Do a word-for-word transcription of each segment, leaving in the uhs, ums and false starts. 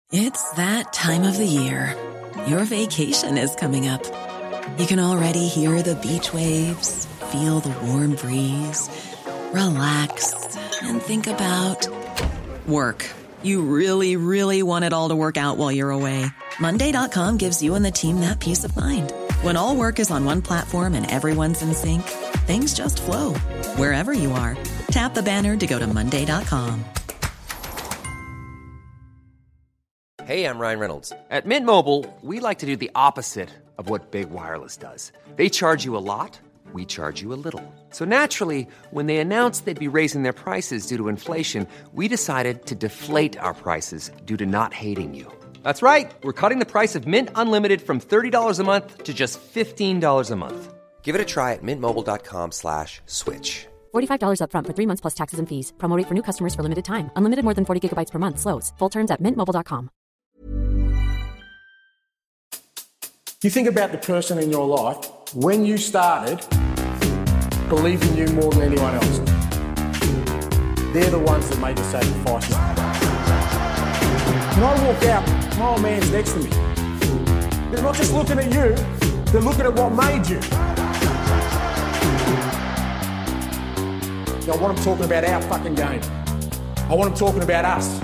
It's that time of the year. Your vacation is coming up. You can already hear the beach waves, feel the warm breeze, relax, and think about work. You really, really want it all to work out while you're away. Monday dot com gives you and the team that peace of mind. When all work is on one platform and everyone's in sync, things just flow. Wherever you are, tap the banner to go to Monday dot com. Hey, I'm Ryan Reynolds. At Mint Mobile, we like to do the opposite of what Big Wireless does. They charge you a lot, we charge you a little. So naturally, when they announced they'd be raising their prices due to inflation, we decided to deflate our prices due to not hating you. That's right. We're cutting the price of Mint Unlimited from thirty dollars a month to just fifteen dollars a month. Give it a try at mintmobile.com slash switch. forty-five dollars up front for three months plus taxes and fees. Promo rate for new customers for limited time. Unlimited more than forty gigabytes per month. Slows full terms at mint mobile dot com. You think about the person in your life, when you started, believe in you more than anyone else. They're the ones that made the sacrifices. When I walk out, my old man's next to me. They're not just looking at you, they're looking at what made you. I want them talking about our fucking game. I want them talking about us.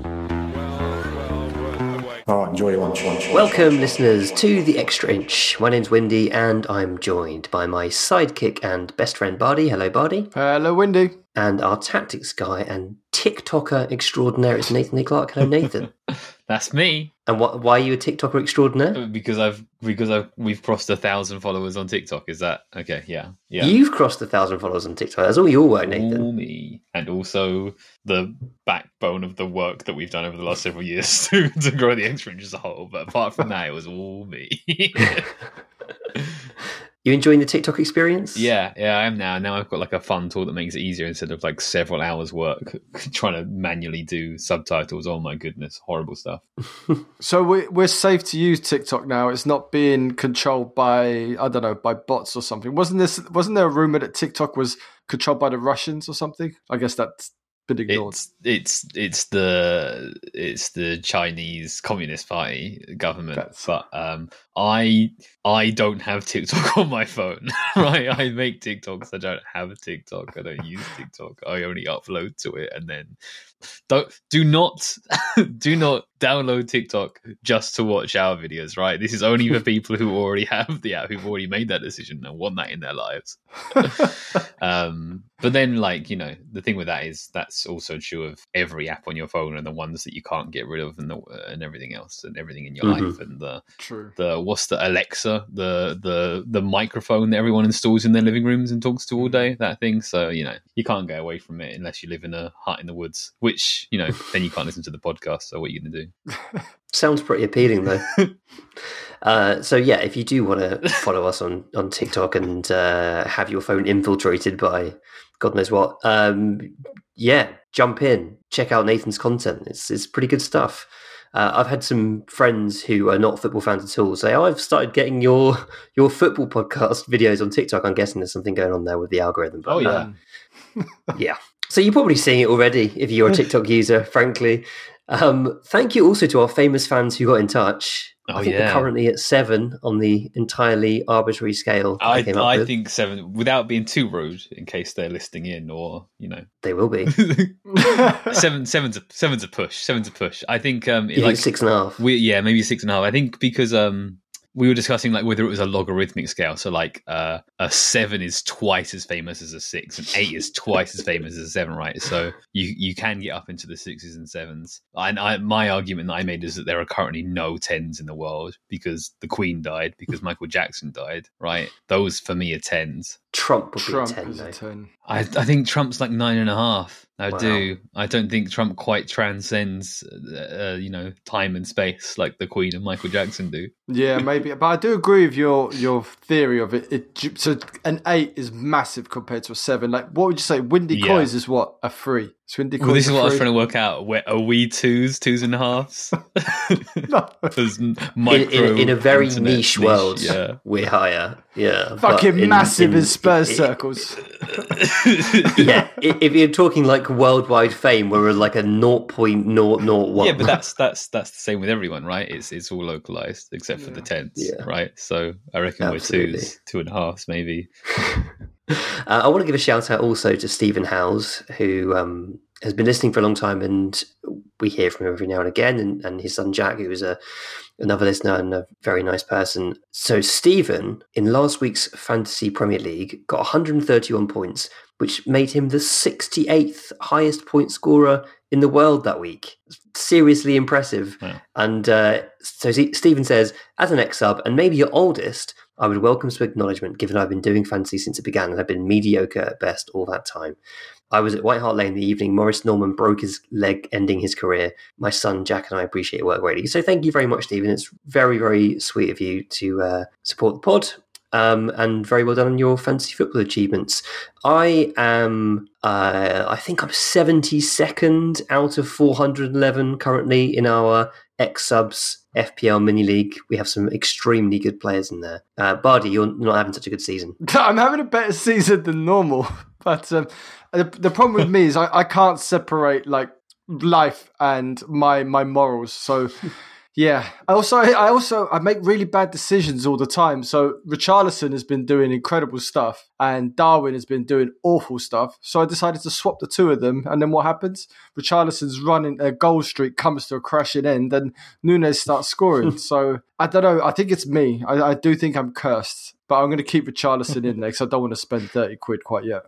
Oh, enjoy your lunch, lunch, lunch. Welcome, listeners, to The Extra Inch. My name's Windy, and I'm joined by my sidekick and best friend, Bardi. Hello, Bardi. Hello, Windy. And our tactics guy and TikToker extraordinaire is Nathan Lee Clark. Hello, Nathan. That's me. And what, why are you a TikToker extraordinaire? Because I've because I've we've crossed a thousand followers on TikTok. Is that okay? Yeah, yeah. You've crossed a thousand followers on TikTok. That's all your work, Nathan. All me, and also the backbone of the work that we've done over the last several years to, to grow the Extra Inch as a whole. But apart from that, it was all me. You enjoying the TikTok experience? Yeah, yeah, I am now. Now I've got like a fun tool that makes it easier instead of like several hours work trying to manually do subtitles. Oh my goodness, horrible stuff. So we, we're safe to use TikTok now. It's not being controlled by, I don't know, by bots or something. Wasn't this? Wasn't there a rumor that TikTok was controlled by the Russians or something? I guess that's been ignored. It's it's it's the it's the Chinese Communist Party government. That's... But um, I I don't have TikTok on my phone. Right, I make TikToks. I don't have a TikTok. I don't use TikTok. I only upload to it, and then don't do not do not download TikTok just to watch our videos. Right, this is only for people who already have the app, who've already made that decision and want that in their lives. um, but then, like you know, the thing with that is that's also true of every app on your phone and the ones that you can't get rid of, and the, and everything else, and everything in your mm-hmm. life, and the true the what's the Alexa, the the the microphone that everyone installs in their living rooms and talks to all day, that thing. So you know, you can't go away from it unless you live in a hut in the woods, which you know, then you can't listen to the podcast. So what are you going to do? Sounds pretty appealing, though. uh, so yeah, if you do want to follow us on, on TikTok and uh, have your phone infiltrated by God knows what, um, yeah, jump in, check out Nathan's content. It's it's pretty good stuff. Uh, I've had some friends who are not football fans at all say, "Oh, I've started getting your your football podcast videos on TikTok." I'm guessing there's something going on there with the algorithm. But, oh yeah, uh, yeah. So you're probably seeing it already if you're a TikTok user, frankly. Um, thank you also to our famous fans who got in touch. Oh, I think yeah. we're currently at seven on the entirely arbitrary scale. I, I, came up I with. think seven, without being too rude, in case they're listening in, or you know, they will be. seven, seven's a seven's a push. Seven's a push. I think. Um, you like think six and a half. We, yeah, maybe six and a half. I think because um. we were discussing like whether it was a logarithmic scale. So like uh, a seven is twice as famous as a six, and eight is twice as famous as a seven, right? So you, you can get up into the sixes and sevens. And I, my argument that I made is that there are currently no tens in the world because the Queen died, because Michael Jackson died, right? Those for me are tens. Trump would Trump be a ten, is though. a ten. I, I think Trump's like nine and a half. I Wow. do. I don't think Trump quite transcends, uh, you know, time and space like the Queen and Michael Jackson do. Yeah, maybe. But I do agree with your your theory of it. it. So an eight is massive compared to a seven. Like, what would you say? Windy Yeah. Coys is what? A three. Swindy well, this is what I was free. trying to work out. Where are we twos, twos and a halves? No. There's In, micro in, in a very internet niche world, yeah. we're higher. Yeah, but Fucking in- massive in- in Spurs i- i- circles. Yeah, i- if you're talking like worldwide fame, we're like a zero point zero zero one. Yeah, but that's that's that's the same with everyone, right? It's it's all localized except for the tens, Yeah. right? So I reckon Absolutely. we're twos, two and a halves, maybe. Uh, I want to give a shout out also to Stephen Howes, who um, has been listening for a long time, and we hear from him every now and again, and, and his son Jack, who is a another listener and a very nice person. So Stephen, in last week's Fantasy Premier League, got one hundred thirty-one points, which made him the sixty-eighth highest point scorer in the world that week. Seriously impressive. Wow. And uh, so S- Stephen says, as an ex-sub, and maybe your oldest, I would welcome some acknowledgement, given I've been doing fantasy since it began and I've been mediocre at best all that time. I was at White Hart Lane the evening Maurice Norman broke his leg, ending his career. My son Jack and I appreciate your work greatly. So thank you very much, Stephen. It's very, very sweet of you to uh, support the pod. Um, and very well done on your fantasy football achievements. I am, uh, I think I'm seventy-second out of four hundred eleven currently in our ex-subs F P L mini league. We have some extremely good players in there. Uh, Bardi, you're not having such a good season. I'm having a better season than normal, but um, the, the problem with me is I, I can't separate like life and my my morals. So yeah, I also I also I make really bad decisions all the time. So Richarlison has been doing incredible stuff, and Darwin has been doing awful stuff. So I decided to swap the two of them, and then what happens? Richarlison's running a goal streak comes to a crashing end, and Nunes starts scoring. So I don't know. I think it's me. I, I do think I'm cursed, but I'm going to keep Richarlison in there because I don't want to spend thirty quid quite yet.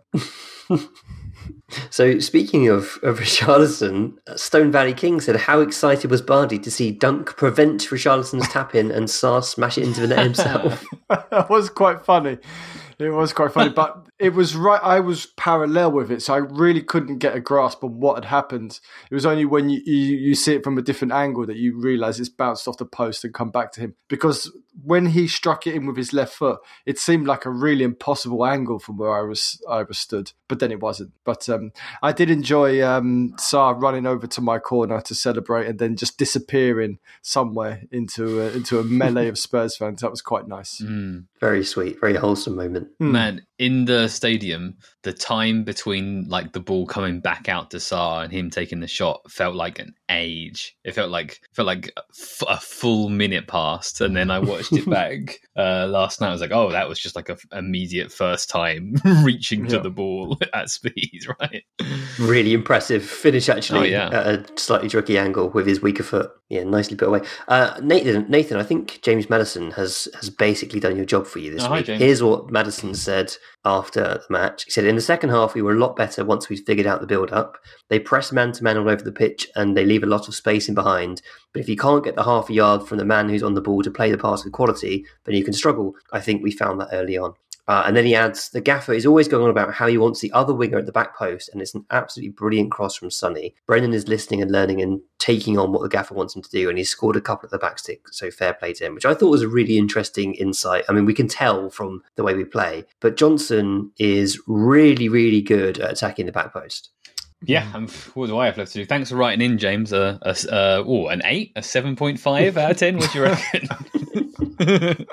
So speaking of, of Richarlison, Stone Valley King said, how excited was Bardi to see Dunk prevent Richarlison's tap-in and Sarr smash it into the net himself? That was quite funny. It was quite funny, but it was right. I was parallel with it, so I really couldn't get a grasp on what had happened. It was only when you, you, you see it from a different angle that you realise it's bounced off the post and come back to him. Because when he struck it in with his left foot, it seemed like a really impossible angle from where I was I was stood, but then it wasn't. But um, I did enjoy um, Sarr running over to my corner to celebrate and then just disappearing somewhere into a, into a melee of Spurs fans. That was quite nice. Mm. Very sweet, very wholesome moment. Man, in the stadium, the time between like the ball coming back out to Sarr and him taking the shot felt like an age. It felt like felt like a, f- a full minute passed, and then I watched it back uh, last night. I was like, oh, that was just like a f- immediate first time reaching to Yeah. the ball at speed, right? Really impressive finish, actually, Oh, yeah. at a slightly tricky angle with his weaker foot. Yeah, nicely put away. Uh, Nathan, Nathan, I think James Maddison has has basically done your job for you this Oh, hi, week. James. Here's what Maddison said after the match. He said, in the second half, we were a lot better once we figured out the build-up. They press man-to-man all over the pitch, and they leave a lot of space in behind. But if you can't get the half a yard from the man who's on the ball to play the pass with quality, then you can struggle. I think we found that early on. Uh, and then he adds, the gaffer is always going on about how he wants the other winger at the back post, and it's an absolutely brilliant cross from Sonny. Brendan is listening and learning and taking on what the gaffer wants him to do, and he's scored a couple at the back stick, so fair play to him, which I thought was a really interesting insight. I mean, we can tell from the way we play, but Johnson is really, really good at attacking the back post. Yeah, um, what do I have left to do? Thanks for writing in, James. Uh, a, uh, oh, an eight, a seven point five out of ten. What do you reckon?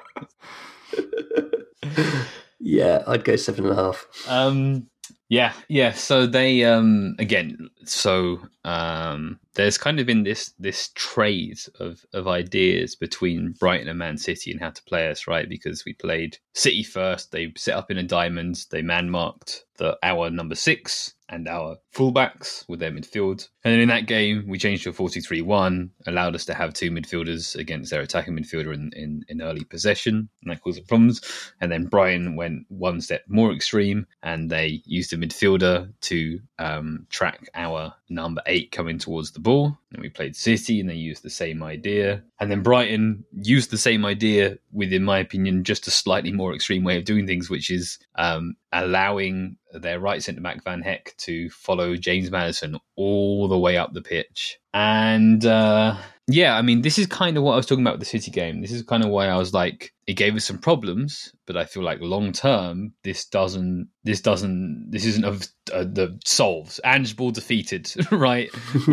Yeah, I'd go seven and a half. Um, yeah, yeah. So they, um, again, so um, there's kind of been this this trade of of ideas between Brighton and Man City and how to play us, right? Because we played City first. They set up in a diamond. They man marked the our number six and our fullbacks with their midfield. And then in that game, we changed to a four two three one, allowed us to have two midfielders against their attacking midfielder in, in, in early possession, and that caused problems. And then Brighton went one step more extreme, and they used a midfielder to um, track our number eight coming towards the ball. And we played City, and they used the same idea. And then Brighton used the same idea with, in my opinion, just a slightly more extreme way of doing things, which is um, allowing their right centre-back Van Heck to follow James Maddison all the way up the pitch. And uh, yeah, I mean, this is kind of what I was talking about with the City game. This is kind of why I was like, it gave us some problems, but I feel like long term, this doesn't this doesn't, this isn't a, a, the solves. Ange Ball defeated, right?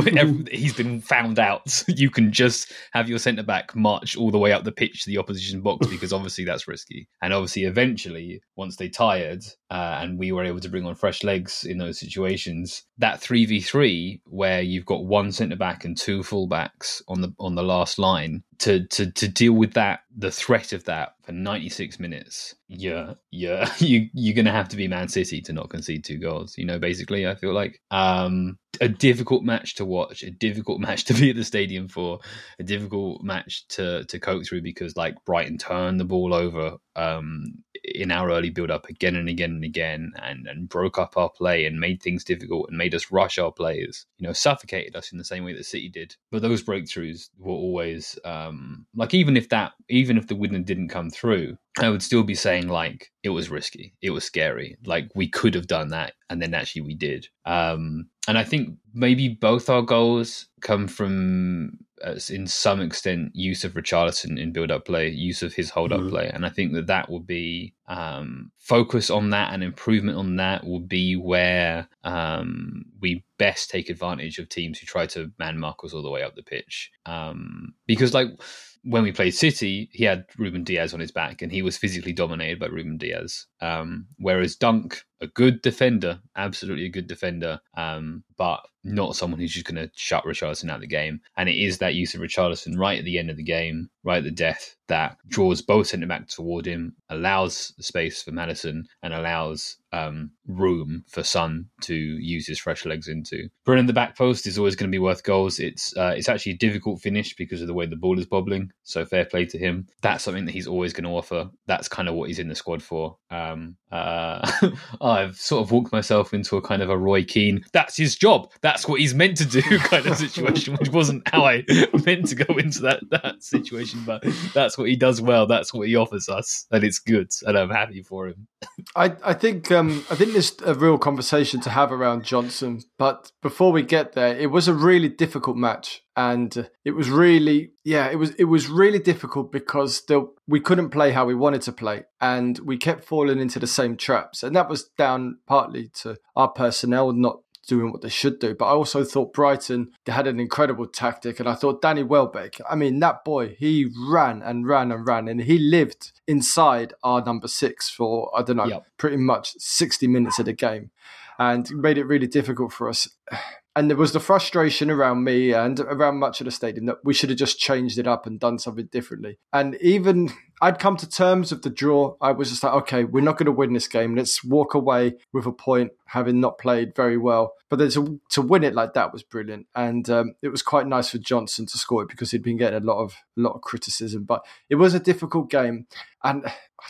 He's been found out. You can just have your centre back march all the way up the pitch to the opposition box because obviously that's risky. And obviously, eventually, once they tired uh, and we were able to bring on fresh legs in those situations, that three v three where you've got one centre back and two fullbacks on the on the last line to to to deal with that, the threat of that for ninety-six minutes. Yeah, yeah, you you're gonna have to be Man City to not concede two goals. You know, basically, I feel like um, a difficult match to watch, a difficult match to be at the stadium for, a difficult match to to cope through because like Brighton turned the ball over um, in our early build up again and again and again, and and broke up our play and made things difficult and made us rush our players. You know, suffocated us in the same way that City did. But those breakthroughs were always um, like even if that even if the winner didn't come through, I would still be saying like it was risky, it was scary. Like we could have done that, and then actually we did. Um, and I think maybe both our goals come from, uh, in some extent, use of Richarlison in build-up play, use of his hold-up mm-hmm. play, and I think that that will be um, focus on that and improvement on that will be where um, we best take advantage of teams who try to man mark us all the way up the pitch. Um, because like. When we played City, he had Ruben Diaz on his back and he was physically dominated by Ruben Diaz. Um, whereas Dunk, a good defender, absolutely a good defender, um, but not someone who's just going to shut Richarlison out of the game. And it is that use of Richarlison right at the end of the game, right at the death, that draws both centre-backs toward him, allows space for Maddison, and allows um, room for Son to use his fresh legs into. Brilliant, the back post is always going to be worth goals. It's uh, it's actually a difficult finish because of the way the ball is bobbling, so fair play to him. That's something that he's always going to offer. That's kind of what he's in the squad for. Um, uh, I've sort of walked myself into a kind of a Roy Keane, that's his job, that's what he's meant to do kind of situation, which wasn't how I meant to go into that, that situation, but that's what he does well, that's what he offers us, and it's good, and I'm happy for him. I, I think um, I think there's a real conversation to have around Johnson, but before we get there, it was a really difficult match. And it was really, yeah, it was it was really difficult because there, we couldn't play how we wanted to play, and we kept falling into the same traps. And that was down partly to our personnel not doing what they should do. But I also thought Brighton, they had an incredible tactic, and I thought Danny Welbeck, I mean, that boy, he ran and ran and ran, and he lived inside our number six for, I don't know, yep. pretty much sixty minutes of the game, and made it really difficult for us. And there was the frustration around me and around much of the stadium that we should have just changed it up and done something differently. And even I'd come to terms with the draw. I was just like, okay, we're not going to win this game. Let's walk away with a point, having not played very well. But then to, to win it like that was brilliant. And um, it was quite nice for Johnson to score it because he'd been getting a lot of a lot of criticism. But it was a difficult game. And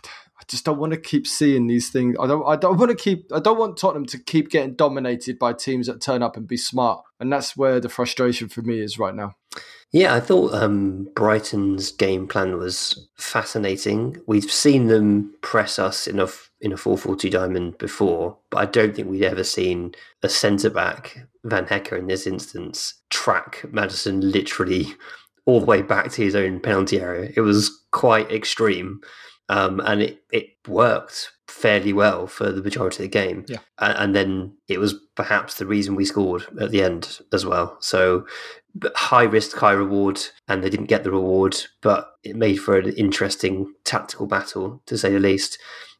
I just don't want to keep seeing these things. I don't. I don't want to keep. I don't want Tottenham to keep getting dominated by teams that turn up and be smart. And that's where the frustration for me is right now. Yeah, I thought um, Brighton's game plan was fascinating. We've seen them press us in a in a four four two diamond before, but I don't think we'd ever seen a centre back, Van Hecke in this instance, track Maddison literally all the way back to his own penalty area. It was quite extreme. Um, and it, it worked fairly well for the majority of the game. Yeah. And, and then it was perhaps the reason we scored at the end as well. So high risk, high reward, and they didn't get the reward, but it made for an interesting tactical battle, to say the least.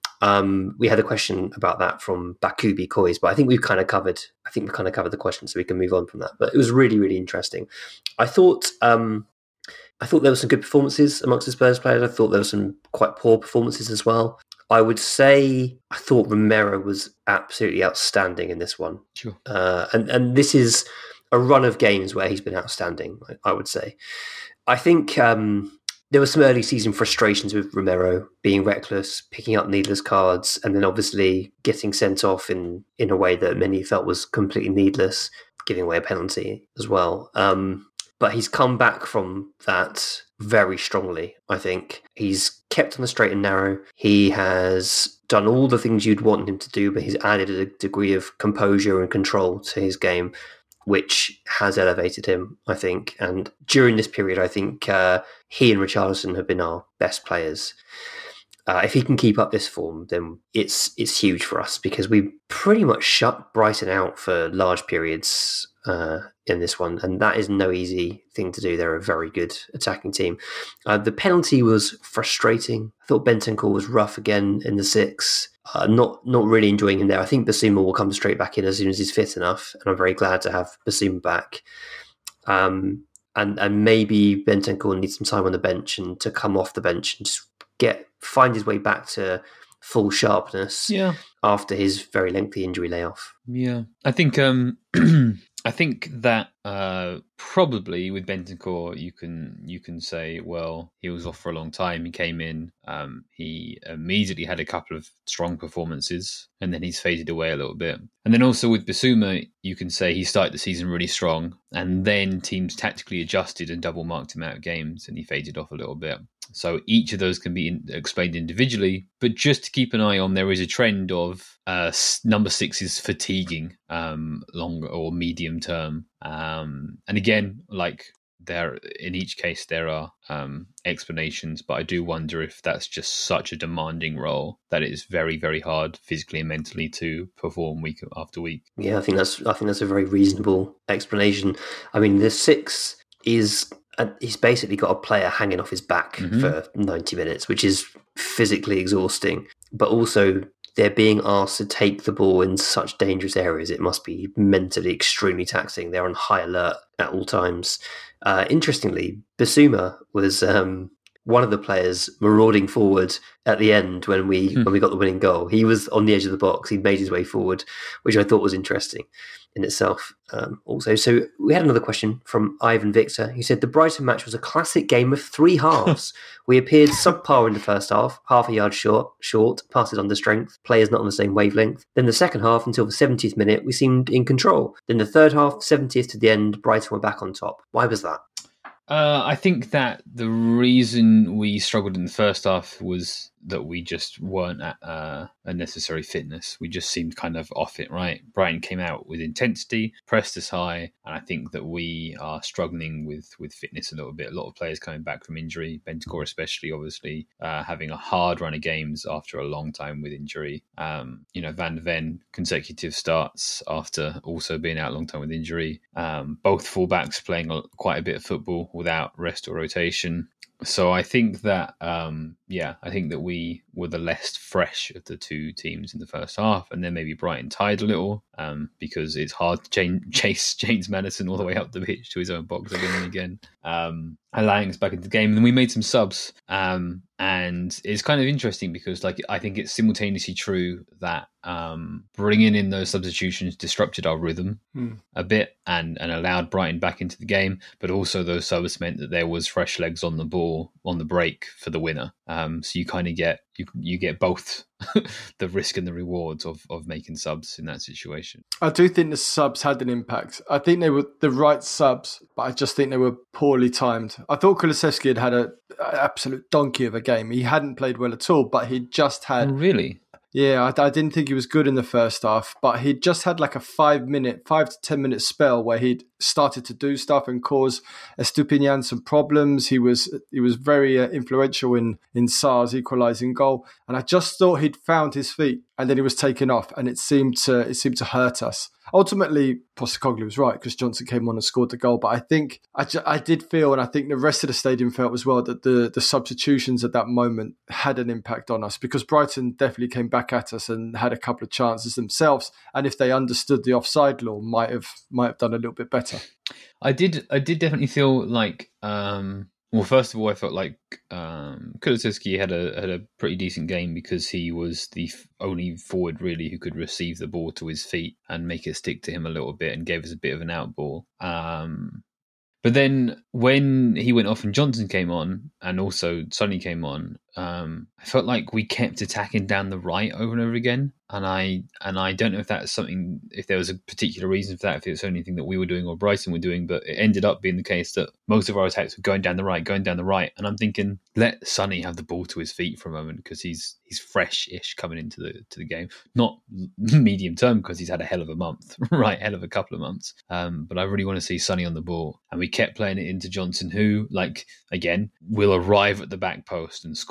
Um, we had a question about that from Bakubi Kois, but I think we've kind of covered, I think we've kind of covered the question, so we can move on from that. But it was really, really interesting. I thought, um, I thought there were some good performances amongst the Spurs players. I thought there were some quite poor performances as well. I would say I thought Romero was absolutely outstanding in this one. Sure. Uh, and, and this is a run of games where he's been outstanding, I, I would say. I think um, there were some early season frustrations with Romero being reckless, picking up needless cards, and then obviously getting sent off in, in a way that many felt was completely needless, giving away a penalty as well. Um, But he's come back from that very strongly, I think. He's kept on the straight and narrow. He has done all the things you'd want him to do, but he's added a degree of composure and control to his game, which has elevated him, I think. And during this period, I think uh, he and Richarlison have been our best players. Uh, if he can keep up this form, then it's it's huge for us because we pretty much shut Brighton out for large periods uh, in this one, and that is no easy thing to do. They're a very good attacking team. Uh, the penalty was frustrating. I thought Bentancur was rough again in the six. Uh, not not really enjoying him there. I think Basuma will come straight back in as soon as he's fit enough, and I'm very glad to have Basuma back. Um, and and maybe Bentancur needs some time on the bench and to come off the bench and just get find his way back to full sharpness. Yeah. After his very lengthy injury layoff. Yeah, I think um, I think that uh, probably with Bentancur, you can you can say, well, he was off for a long time. He came in, um, he immediately had a couple of strong performances, and then he's faded away a little bit. And then also with Basuma, you can say he started the season really strong, and then teams tactically adjusted and double marked him out of games, and he faded off a little bit. So each of those can be in, explained individually, but just to keep an eye on, there is a trend of uh, number six is fatiguing um, long or medium term. Um, and again, like there in each case, there are um, explanations, but I do wonder if that's just such a demanding role that it is very, very hard physically and mentally to perform week after week. Yeah, I think that's I think that's a very reasonable explanation. I mean, the six is. And he's basically got a player hanging off his back mm-hmm. for ninety minutes, which is physically exhausting. But also, they're being asked to take the ball in such dangerous areas. It must be mentally extremely taxing. They're on high alert at all times. Uh, interestingly, Basuma was um, one of the players marauding forward at the end when we mm. when we got the winning goal. He was on the edge of the box. He made his way forward, which I thought was interesting in itself um, also. So we had another question from Ivan Victor. He said, the Brighton match was a classic game of three halves. We appeared subpar in the first half, half a yard short, short, passes under strength, players not on the same wavelength. Then the second half, until the seventieth minute, we seemed in control. Then the third half, seventieth to the end, Brighton were back on top. Why was that? Uh, I think that the reason we struggled in the first half was that we just weren't at uh, a necessary fitness. We just seemed kind of off it, right? Brighton came out with intensity, pressed us high, and I think that we are struggling with, with fitness a little bit. A lot of players coming back from injury, Bentancur especially, obviously, uh, having a hard run of games after a long time with injury. Um, you know, Van de Ven, consecutive starts after also being out a long time with injury. Um, both fullbacks playing quite a bit of football without rest or rotation. So I think that, um, yeah, I think that we were the less fresh of the two teams in the first half, and then maybe Brighton tied a little um, because it's hard to chain, chase James Maddison all the way up the pitch to his own box again and again, um, allowing us back into the game. And then we made some subs, um, and it's kind of interesting because, like, I think it's simultaneously true that um, bringing in those substitutions disrupted our rhythm hmm. a bit and, and allowed Brighton back into the game, but also those subs meant that there was fresh legs on the ball on the break for the winner. Um, so you kind of get you you get both the risk and the rewards of of making subs in that situation. I do think the subs had an impact. I think they were the right subs, but I just think they were poorly timed. I thought Kulusevski had had a, an absolute donkey of a game. He hadn't played well at all, but he just had... Oh, really? Yeah, I, I didn't think he was good in the first half, but he just had like a five minute, five to ten minute spell where he'd started to do stuff and cause Estupiñán some problems. He was he was very uh, influential in in Sarr's equalising goal, and I just thought he'd found his feet, and then he was taken off, and it seemed to it seemed to hurt us. Ultimately, Postecoglou was right because Johnson came on and scored the goal. But I think I, ju- I did feel, and I think the rest of the stadium felt as well, that the, the substitutions at that moment had an impact on us because Brighton definitely came back at us and had a couple of chances themselves. And if they understood the offside law, might have might have done a little bit better. I did. I did definitely feel like. Um... Well, first of all, I felt like um, Kulusevski had a had a pretty decent game because he was the f- only forward really who could receive the ball to his feet and make it stick to him a little bit and gave us a bit of an out ball. Um, but then when he went off and Johnson came on and also Sonny came on, um, I felt like we kept attacking down the right over and over again. And I and I don't know if that's something, if there was a particular reason for that, if it's anything that we were doing or Brighton were doing, but it ended up being the case that most of our attacks were going down the right, going down the right. And I'm thinking, let Sonny have the ball to his feet for a moment because he's he's fresh-ish coming into the to the game. Not medium term because he's had a hell of a month, right? Hell of a couple of months. Um, but I really want to see Sonny on the ball. And we kept playing it into Johnson, who, like, again, will arrive at the back post and score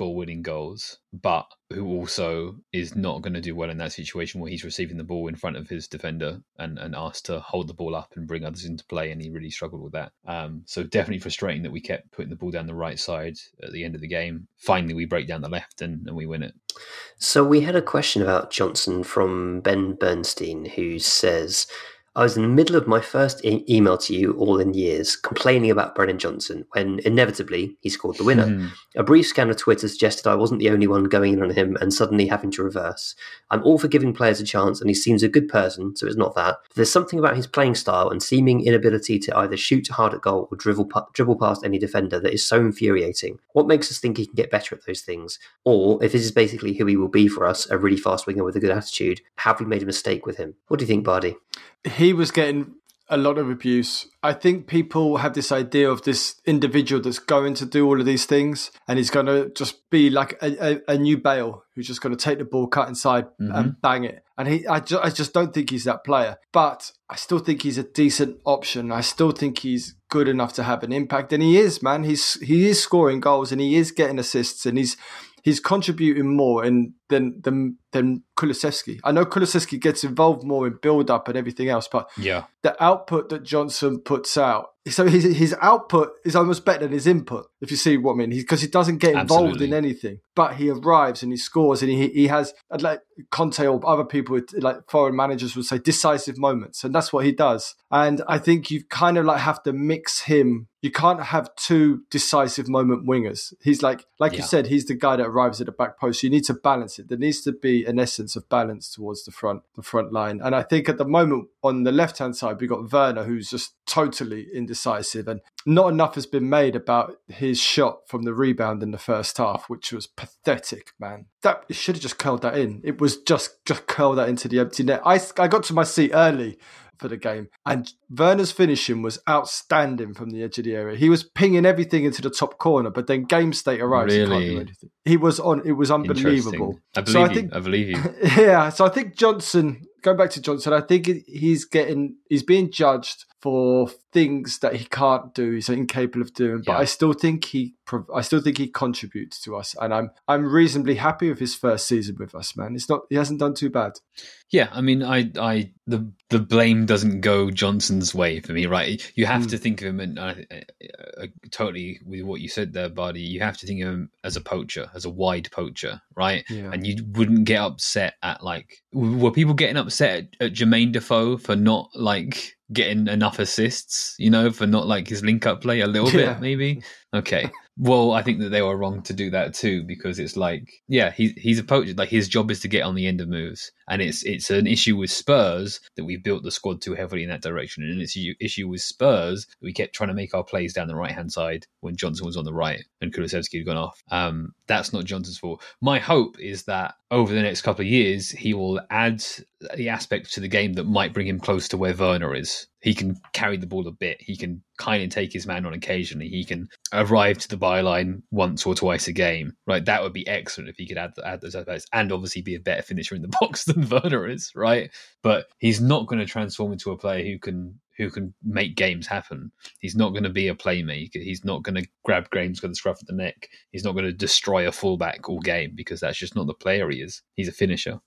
ball-winning goals, but who also is not going to do well in that situation where he's receiving the ball in front of his defender and, and asked to hold the ball up and bring others into play, and he really struggled with that. Um, so definitely frustrating that we kept putting the ball down the right side at the end of the game. Finally, we break down the left and, and we win it. So we had a question about Johnson from Ben Bernstein, who says, I was in the middle of my first e- email to you all in years, complaining about Brennan Johnson, when inevitably he scored the winner. Mm. A brief scan of Twitter suggested I wasn't the only one going in on him and suddenly having to reverse. I'm all for giving players a chance, and he seems a good person, so it's not that. But there's something about his playing style and seeming inability to either shoot hard at goal or dribble, dribble past any defender that is so infuriating. What makes us think he can get better at those things? Or, if this is basically who he will be for us, a really fast winger with a good attitude, have we made a mistake with him? What do you think, Bardi? He was getting a lot of abuse. I think people have this idea of this individual that's going to do all of these things, and he's going to just be like a, a, a new Bale who's just going to take the ball, cut inside, mm-hmm. and bang it. And he, I, ju- I just don't think he's that player. But I still think he's a decent option. I still think he's good enough to have an impact, and he is, man. He's he is scoring goals and he is getting assists, and he's he's contributing more in, than than than Kulusevski. I know Kulusevski gets involved more in build up and everything else, but yeah, the output that Johnson puts out, so his his output is almost better than his input, if you see what I mean. Because he, he doesn't get involved Absolutely. in anything, but he arrives and he scores, and he he has, like Conte or other people, like foreign managers would say, decisive moments, and that's what he does. And I think you kind of like have to mix him. You can't have two decisive moment wingers. He's like, like yeah. you said, he's the guy that arrives at the back post. You need to balance it. There needs to be an essence of balance towards the front, the front line. And I think at the moment on the left-hand side, we've got Werner, who's just totally indecisive, and not enough has been made about his shot from the rebound in the first half, which was pathetic, man. That it should have just curled that in. It was just just curl that into the empty net. I, I got to my seat early for the game, and Werner's finishing was outstanding from the edge of the area. He was pinging everything into the top corner, but then game state arrives. Really? He can't do anything. He was on. It was unbelievable. I believe so I you. think, I believe you. Yeah. So I think Johnson. Going back to Johnson, I think he's getting he's being judged for things that he can't do, he's incapable of doing. But yeah. I still think he I still think he contributes to us, and I'm I'm reasonably happy with his first season with us, man. It's not he hasn't done too bad. Yeah, I mean, I I the the blame doesn't go Johnson's way for me, right? You have mm. to think of him, and I, I, I, totally with what you said there, Bardi. You have to think of him as a poacher, as a wide poacher, right? Yeah. And you wouldn't get upset at like were people getting upset at, at Jermaine Defoe for not like getting enough assists, you know, for not like his link up play a little yeah. bit, maybe. Okay. Well, I think that they were wrong to do that too, because it's like, yeah, he, he's a poacher. Like his job is to get on the end of moves, and it's it's an issue with Spurs that we built the squad too heavily in that direction, and it's an issue with Spurs that we kept trying to make our plays down the right hand side when Johnson was on the right and Kulusevski had gone off. Um, that's not Johnson's fault. My hope is that over the next couple of years, he will add the aspect to the game that might bring him close to where Werner is. He can carry the ball a bit. He can kind of take his man on occasionally. He can arrive to the byline once or twice a game. Right, that would be excellent if he could add, add those aspects, and obviously be a better finisher in the box than Werner is. Right, but he's not going to transform into a player who can who can make games happen. He's not going to be a playmaker. He's not going to grab games with the scruff of the neck. He's not going to destroy a fullback all game, because that's just not the player he is. He's a finisher.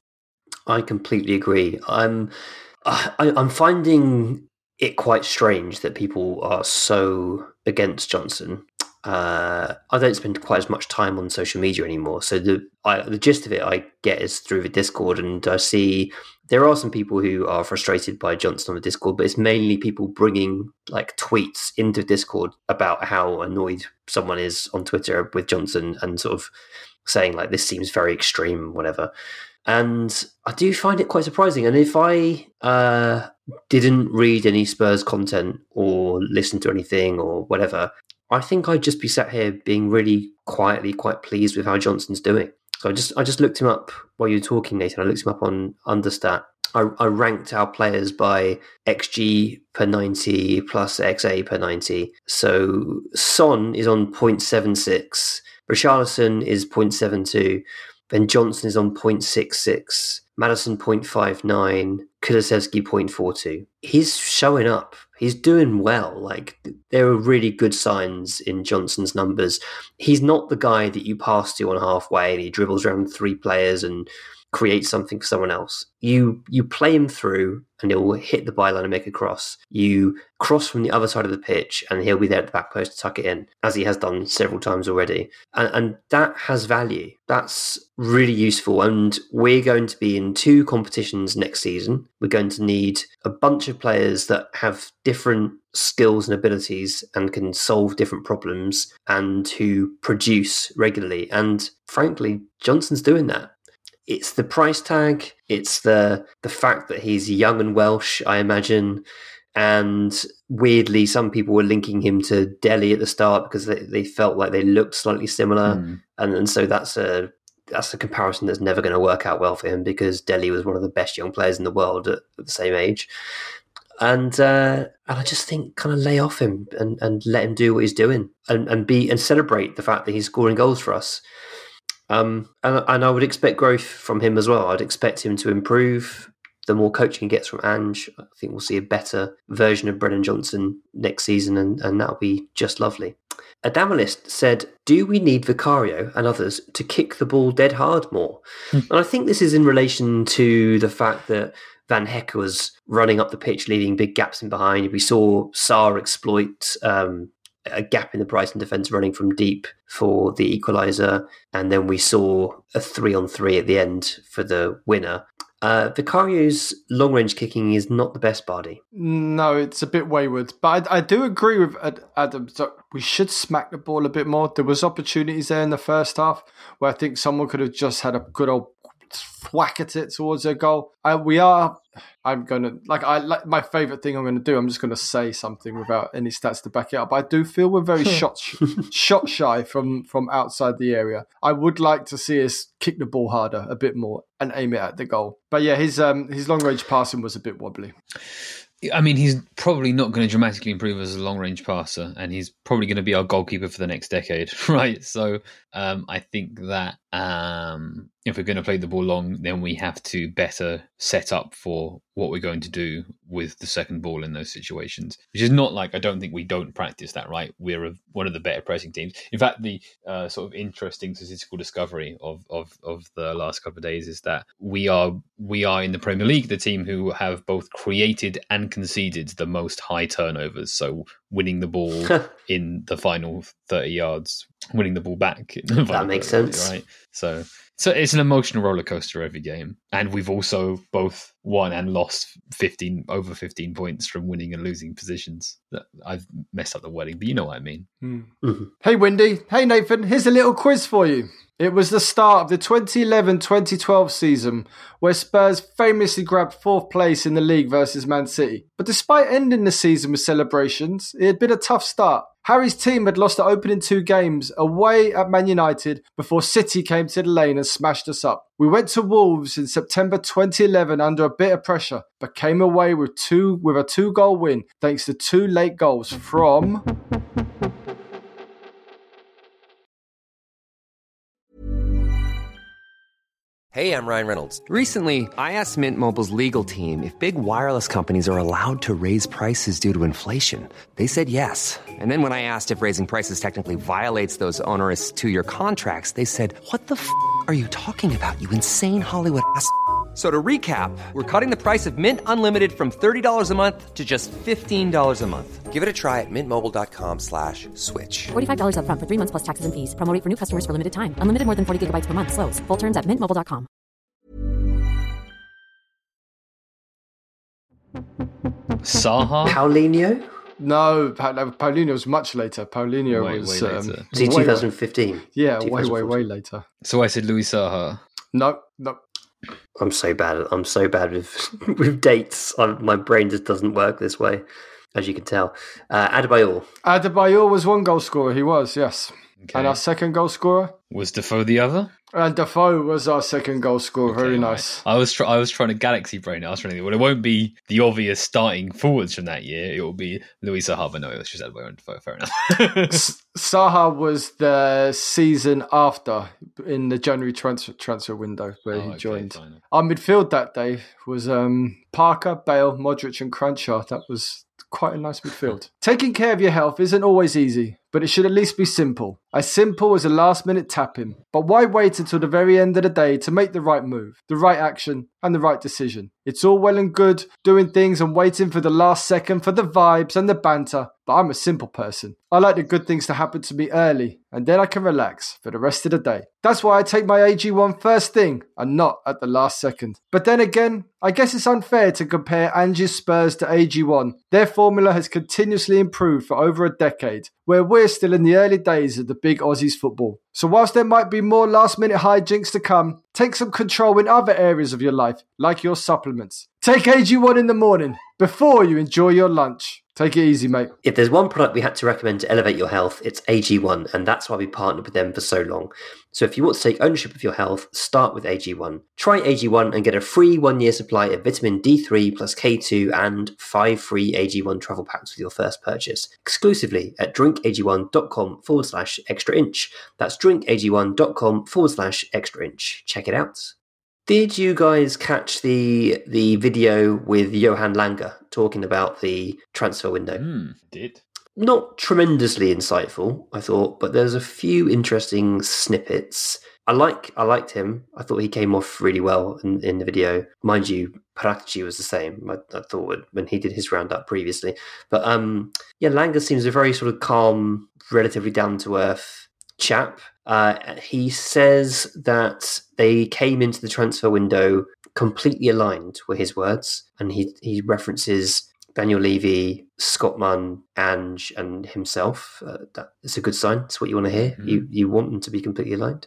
I completely agree. I'm I, I'm finding it quite strange that people are so against Johnson. Uh, I don't spend quite as much time on social media anymore, so the I, the gist of it I get is through the Discord, and I see there are some people who are frustrated by Johnson on the Discord, but it's mainly people bringing like tweets into Discord about how annoyed someone is on Twitter with Johnson, and sort of saying like, this seems very extreme, whatever. And I do find it quite surprising. And if I uh, didn't read any Spurs content or listen to anything or whatever, I think I'd just be sat here being really quietly quite pleased with how Johnson's doing. So I just I just looked him up while you were talking, Nathan. I looked him up on Understat. I, I ranked our players by X G per ninety plus X A per ninety. So Son is on zero point seven six. Richarlison is zero point seven two. Ben Johnson is on zero point six six, Maddison zero point five nine, Kulusevski zero point four two. He's showing up. He's doing well. Like, there are really good signs in Johnson's numbers. He's not the guy that you pass to on halfway and he dribbles around three players and create something for someone else. You you play him through and he'll hit the byline and make a cross. You cross from the other side of the pitch and he'll be there at the back post to tuck it in, as he has done several times already. And, and that has value. That's really useful. And we're going to be in two competitions next season. We're going to need a bunch of players that have different skills and abilities and can solve different problems and who produce regularly. And frankly, Johnson's doing that. It's the price tag. It's the the fact that he's young and Welsh, I imagine. And weirdly, some people were linking him to Delhi at the start because they, they felt like they looked slightly similar. Mm. And, and so that's a that's a comparison that's never going to work out well for him because Delhi was one of the best young players in the world at, at the same age. And uh, and I just think kind of lay off him and, and let him do what he's doing and, and be and celebrate the fact that he's scoring goals for us. Um, and, and I would expect growth from him as well. I'd expect him to improve. The more coaching he gets from Ange, I think we'll see a better version of Brennan Johnson next season, and, and that'll be just lovely. A Damalist said, do we need Vicario and others to kick the ball dead hard more? And I think this is in relation to the fact that Van Hecke was running up the pitch, leaving big gaps in behind. We saw Sarr exploit um, a gap in the Brighton defence running from deep for the equaliser, and then we saw a three on three at the end for the winner. Uh, Vicario's long-range kicking is not the best, Bardi. No, it's a bit wayward. But I, I do agree with Adam. So we should smack the ball a bit more. There was opportunities there in the first half where I think someone could have just had a good old whack at it towards their goal. Uh, we are... I'm going to... Like, I like my favourite thing I'm going to do, I'm just going to say something without any stats to back it up. I do feel we're very shot shot shy from, from outside the area. I would like to see us kick the ball harder a bit more and aim it at the goal. But yeah, his um, his long-range passing was a bit wobbly. I mean, he's probably not going to dramatically improve as a long-range passer, and he's probably going to be our goalkeeper for the next decade, right? So um, I think that um, if we're going to play the ball long, then we have to better set up for what we're going to do with the second ball in those situations, which is not like, I don't think we don't practice that, right? We're a, one of the better pressing teams. In fact, the uh, sort of interesting statistical discovery of, of, of the last couple of days is that we are we are in the Premier League the team who have both created and conceded the most high turnovers. So winning the ball in the final thirty yards, winning the ball back. In the that makes thirty, sense. Right? So, so it's an emotional roller coaster every game. And we've also both won and lost fifteen over fifteen points from winning and losing positions. I've messed up the wording, but you know what I mean. Mm-hmm. Hey, Wendy. Hey, Nathan. Here's a little quiz for you. It was the start of the twenty eleven twenty twelve season where Spurs famously grabbed fourth place in the league versus Man City. But despite ending the season with celebrations, it had been a tough start. Harry's team had lost the opening two games away at Man United before City came to the lane and smashed us up. We went to Wolves in September twenty eleven under a bit of pressure, but came away with two with a two-goal win thanks to two late goals from... Hey, I'm Ryan Reynolds. Recently, I asked Mint Mobile's legal team if big wireless companies are allowed to raise prices due to inflation. They said yes. And then when I asked if raising prices technically violates those onerous two-year contracts, they said, what the f*** are you talking about, you insane Hollywood ass f- So to recap, we're cutting the price of Mint Unlimited from thirty dollars a month to just fifteen dollars a month. Give it a try at mintmobile.com slash switch. forty-five dollars up front for three months plus taxes and fees. Promo rate for new customers for limited time. Unlimited more than forty gigabytes per month. Slows full terms at mint mobile dot com. Saha? Paulinho? No, pa- Paulinho was much later. Paulinho Way, was... way Um, later. Was he way- twenty fifteen? Yeah, way, way, way later. So I said Louis Saha. No, no. I'm so bad. At, I'm so bad with with dates. I'm, my brain just doesn't work this way, as you can tell. Uh, Adebayor. Adebayor was one goal scorer. He was, yes. Okay. And our second goal scorer? Was Defoe the other? And Defoe was our second goal scorer. Very Okay, nice. right. I was tr- I was trying to galaxy brain. I was trying to think, well, it won't be the obvious starting forwards from that year. It will be Louis Saha. But no, it's just Adebayor and Defoe. Fair enough. S- Saha was the season after in the January transfer transfer window where Oh, he okay, joined. fine. Our midfield that day was um, Parker, Bale, Modric, and Crenshaw. That was quite a nice midfield. Taking care of your health isn't always easy, but it should at least be simple. As simple as a last-minute tap-in. But why wait until the very end of the day to make the right move, the right action, and the right decision? It's all well and good doing things and waiting for the last second for the vibes and the banter, but I'm a simple person. I like the good things to happen to me early, and then I can relax for the rest of the day. That's why I take my A G one first thing, and not at the last second. But then again, I guess it's unfair to compare Ange's Spurs to A G one. Their formula has continuously improved for over a decade, where we're still in the early days of the big Aussies football. So whilst there might be more last-minute hijinks to come, take some control in other areas of your life, like your supplements. Take A G one in the morning, before you enjoy your lunch. Take it easy, mate. If there's one product we had to recommend to elevate your health, it's A G one, and that's why we partnered with them for so long. So if you want to take ownership of your health, start with A G one. Try A G one and get a free one-year supply of vitamin D three plus K two and five free A G one travel packs with your first purchase, exclusively at drinkag1.com forward slash extra inch. That's drinkag1.com forward slash extra inch. Check it out. Did you guys catch the the video with Johan Langer talking about the transfer window? Mm, did. Not tremendously insightful, I thought, but there's a few interesting snippets. I like I liked him. I thought he came off really well in, in the video. Mind you, Paratici was the same. I, I thought when he did his roundup previously. But um, yeah, Langer seems a very sort of calm, relatively down to earth chap. Uh, he says that they came into the transfer window completely aligned, were his words, and he he references Daniel Levy, Scott Munn, Ange, and himself. Uh, that's a good sign. That's what you want to hear. Mm-hmm. You you want them to be completely aligned.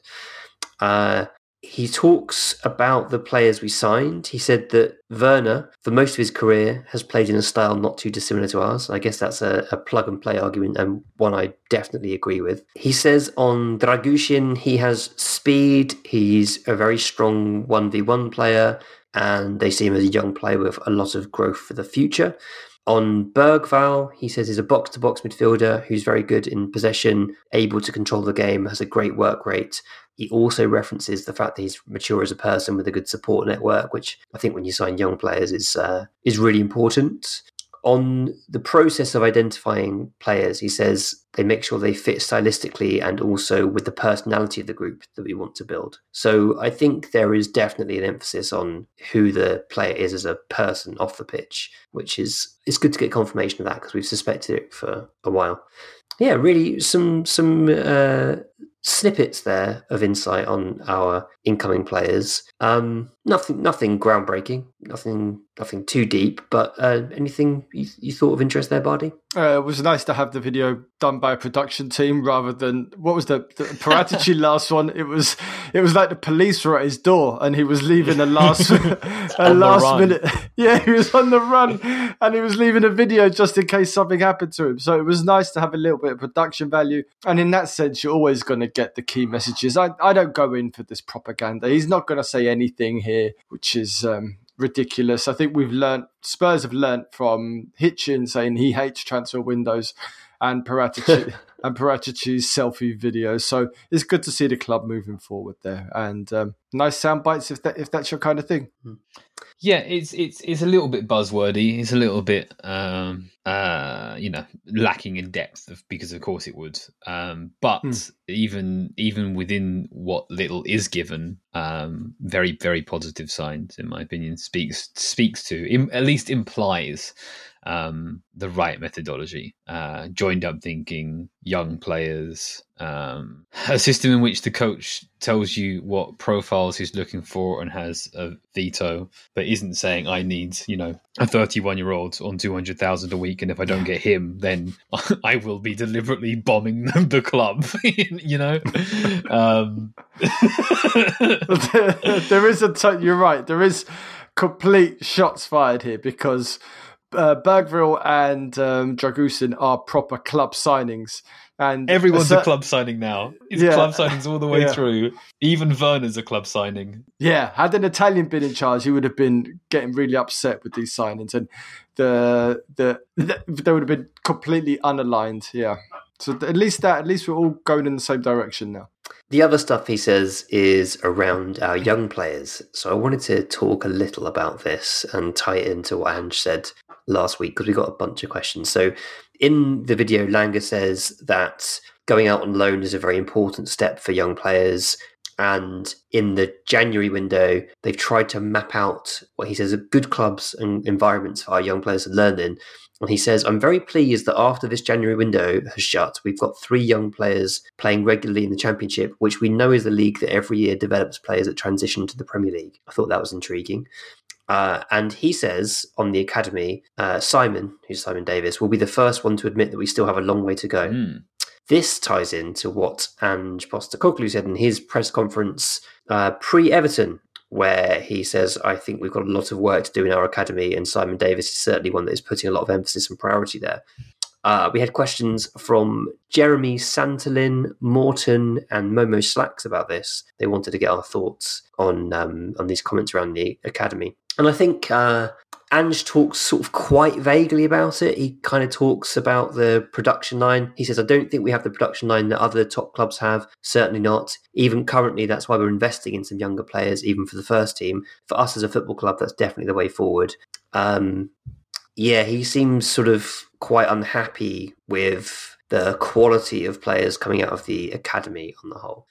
Uh, he talks about the players we signed. He said that Werner, for most of his career, has played in a style not too dissimilar to ours. I guess that's a, a plug-and-play argument, and one I definitely agree with. He says on Dragushin, he has speed, he's a very strong one v one player, and they see him as a young player with a lot of growth for the future. On Bergvall, he says he's a box-to-box midfielder who's very good in possession, able to control the game, has a great work rate. He also references the fact that he's mature as a person with a good support network, which I think when you sign young players is uh, is really important. On the process of identifying players, he says they make sure they fit stylistically and also with the personality of the group that we want to build. So I think there is definitely an emphasis on who the player is as a person off the pitch, which is it's good to get confirmation of that because we've suspected it for a while. Yeah, really some some uh, snippets there of insight on our incoming players. Um, nothing, nothing groundbreaking, nothing, nothing too deep. But uh, anything you, you thought of interest there, Bardi? Uh, it was nice to have the video done by a production team rather than what was the, the Paratici last one. It was it was like the police were at his door and he was leaving a last a last minute. Yeah, he was on the run and he was leaving a video just in case something happened to him. So it was nice to have a little bit of production value. And in that sense, you're always going to get the key messages. I, I don't go in for this propaganda. He's not going to say anything here, which is um, ridiculous. I think we've learnt, Spurs have learnt from Hitchin saying he hates transfer windows and Paratici and Paratici's selfie videos. So it's good to see the club moving forward there. And um, nice sound bites if that if that's your kind of thing. Yeah, it's it's it's a little bit buzzwordy. It's a little bit um, uh, you know lacking in depth of, because of course it would. Um, but mm. even even within what little is given, um, very very positive signs in my opinion. Speaks speaks to im, at least implies um, the right methodology, uh, joined up thinking, young players, um, a system in which the coach tells you what profiles he's looking for and has a veto, but isn't saying I need, you know, a thirty-one-year-old on two hundred thousand a week, and if I don't get him, then I will be deliberately bombing the club, you know? Um... there, there is a, t- you're right, there is complete shots fired here because Uh, Bergvall and um, Dragusin are proper club signings, and everyone's a, cer- a club signing now. It's yeah. club signings all the way yeah. through. Even Werner's a club signing. Yeah, had an Italian been in charge, he would have been getting really upset with these signings, and the the, the they would have been completely unaligned. Yeah, so at least that at least we're all going in the same direction now. The other stuff he says is around our young players. So I wanted to talk a little about this and tie it into what Ange said last week because we got a bunch of questions. So in the video, Langer says that going out on loan is a very important step for young players. And in the January window, they've tried to map out what he says are good clubs and environments for our young players to learn in. And he says, I'm very pleased that after this January window has shut, we've got three young players playing regularly in the Championship, which we know is the league that every year develops players that transition to the Premier League. I thought that was intriguing. Uh, and he says on the academy, uh, Simon, who's Simon Davis, will be the first one to admit that we still have a long way to go. Mm. This ties into what Ange Postecoglou said in his press conference uh, pre-Everton, where he says, I think we've got a lot of work to do in our academy, and Simon Davis is certainly one that is putting a lot of emphasis and priority there. Uh, we had questions from Jeremy Santolin, Morton, and Momo Slacks about this. They wanted to get our thoughts on um, on these comments around the academy. And I think uh, Ange talks sort of quite vaguely about it. He kind of talks about the production line. He says, I don't think we have the production line that other top clubs have. Certainly not. Even currently, that's why we're investing in some younger players, even for the first team. For us as a football club, that's definitely the way forward. Um, yeah, he seems sort of quite unhappy with the quality of players coming out of the academy on the whole.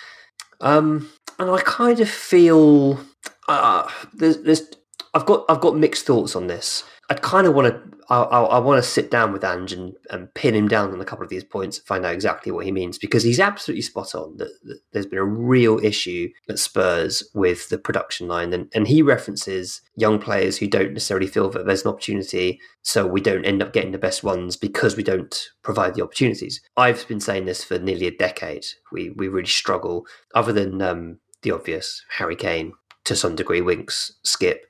Um, and I kind of feel uh, there's, there's I've got I've got mixed thoughts on this. I kind of want to I, I, I want to sit down with Ange and, and pin him down on a couple of these points and find out exactly what he means, because he's absolutely spot on that, that there's been a real issue at Spurs with the production line, and, and he references young players who don't necessarily feel that there's an opportunity, so we don't end up getting the best ones because we don't provide the opportunities. I've been saying this for nearly a decade. We we really struggle, other than um, the obvious, Harry Kane, to some degree, Winks, Skip.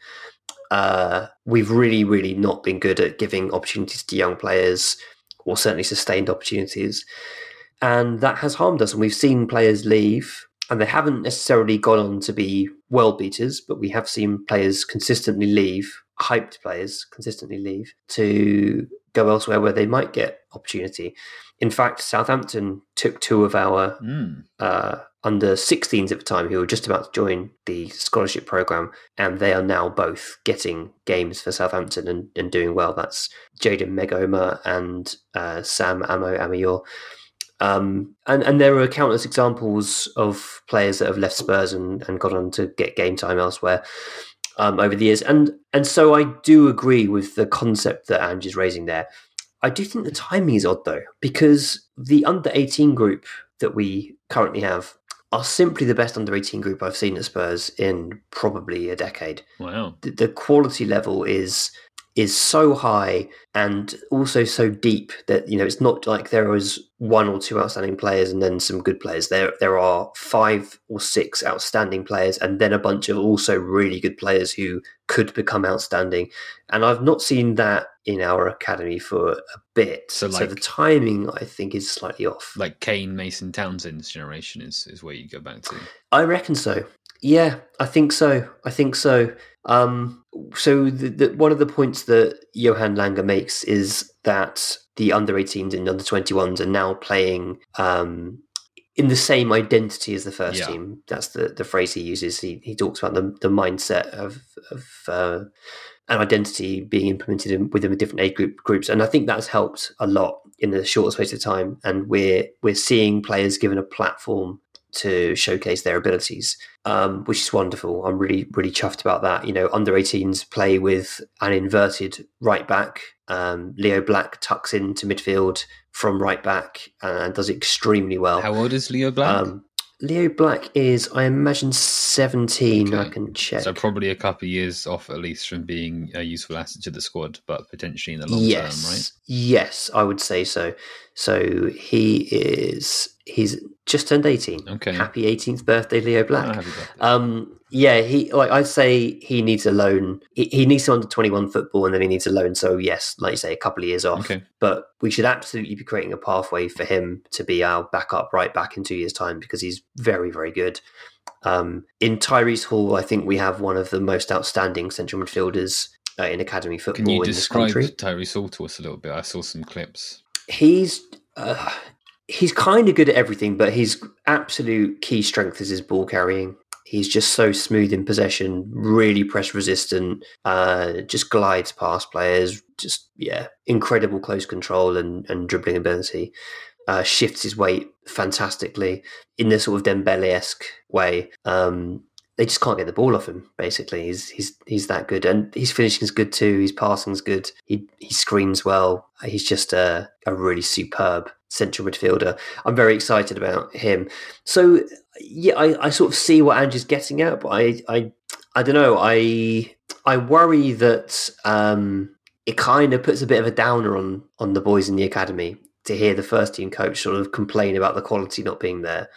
Uh, we've really, really not been good at giving opportunities to young players, or certainly sustained opportunities. And that has harmed us. And we've seen players leave, and they haven't necessarily gone on to be world beaters, but we have seen players consistently leave, hyped players consistently leave, to go elsewhere where they might get opportunity. In fact, Southampton took two of our mm. uh, under sixteens at the time who were just about to join the scholarship program, and they are now both getting games for Southampton and, and doing well. That's Jaden Megoma and uh, Sam Amo Amayor. Um, and, and there are countless examples of players that have left Spurs and, and gone on to get game time elsewhere um, over the years. And and so I do agree with the concept that Ange is raising there. I do think the timing is odd, though, because the under eighteen group that we currently have are simply the best under eighteen group I've seen at Spurs in probably a decade. Wow. The, the quality level is is so high and also so deep that, you know, it's not like there was one or two outstanding players and then some good players. There there are five or six outstanding players and then a bunch of also really good players who could become outstanding. And I've not seen that in our academy for a bit. So, like, so the timing, I think, is slightly off. Like Kane, Mason Townsend's generation is, is where you go back to. I reckon so. Yeah, I think so. I think so. Um, so the, the, one of the points that Johan Langer makes is that the under eighteens and under twenty-ones are now playing um, in the same identity as the first yeah. team. That's the, the phrase he uses. He he talks about the the mindset of of uh, an identity being implemented in, within the different age group groups, and I think that's helped a lot in the short space of time. And we're we're seeing players given a platform to showcase their abilities, um, which is wonderful. I'm really, really chuffed about that. You know, under eighteens play with an inverted right back. Um, Leo Black tucks into midfield from right back and does extremely well. How old is Leo Black? Um, Leo Black is, I imagine, seventeen. Okay. I can check. So probably a couple of years off at least from being a useful asset to the squad, but potentially in the long yes. term, right? Yes, I would say so. So he is... He's just turned eighteen. Okay. Happy eighteenth birthday, Leo Black. Oh, happy birthday. Um, yeah, he like I'd say he needs a loan. He, he needs some under twenty-one football, and then he needs a loan. So yes, like you say, a couple of years off. Okay. But we should absolutely be creating a pathway for him to be our backup right back in two years' time, because he's very, very good. Um, in Tyrese Hall, I think we have one of the most outstanding central midfielders uh, in academy football in this country. Can you describe Tyrese Hall to us a little bit? I saw some clips. He's. Uh, He's kind of good at everything, but his absolute key strength is his ball carrying. He's just so smooth in possession, really press resistant, uh, just glides past players, just, yeah, incredible close control and, and dribbling ability. Uh, shifts his weight fantastically in this sort of Dembele-esque way. Um, they just can't get the ball off him, basically. He's he's he's that good. And his finishing's good too. His passing's good. He he screens well. He's just a, a really superb central midfielder. I'm very excited about him. So, yeah, I, I sort of see what Andrew's getting at, but I I, I don't know. I I worry that um, it kind of puts a bit of a downer on on the boys in the academy to hear the first team coach sort of complain about the quality not being there.